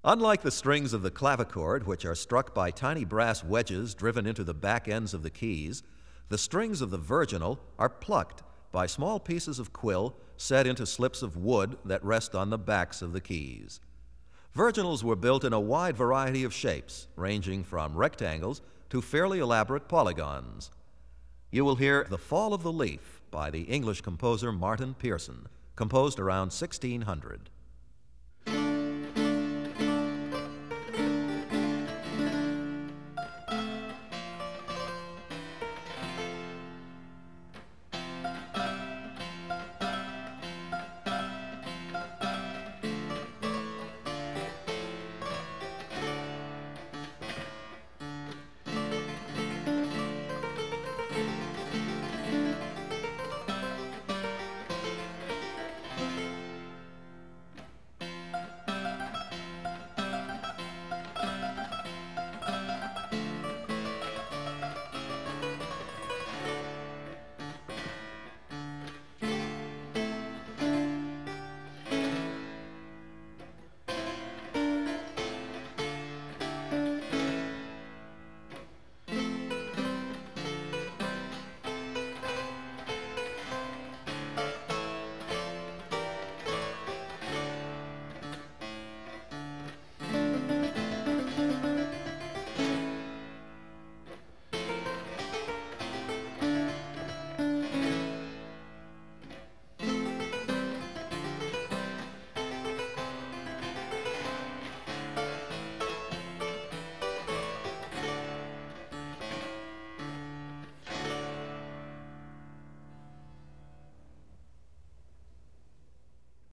Unlike the strings of the clavichord, which are struck by tiny brass wedges driven into the back ends of the keys, the strings of the virginal are plucked by small pieces of quill set into slips of wood that rest on the backs of the keys. Virginals were built in a wide variety of shapes, ranging from rectangles to fairly elaborate polygons. You will hear The Fall of the Leaf by the English composer Martin Pearson, composed around 1600.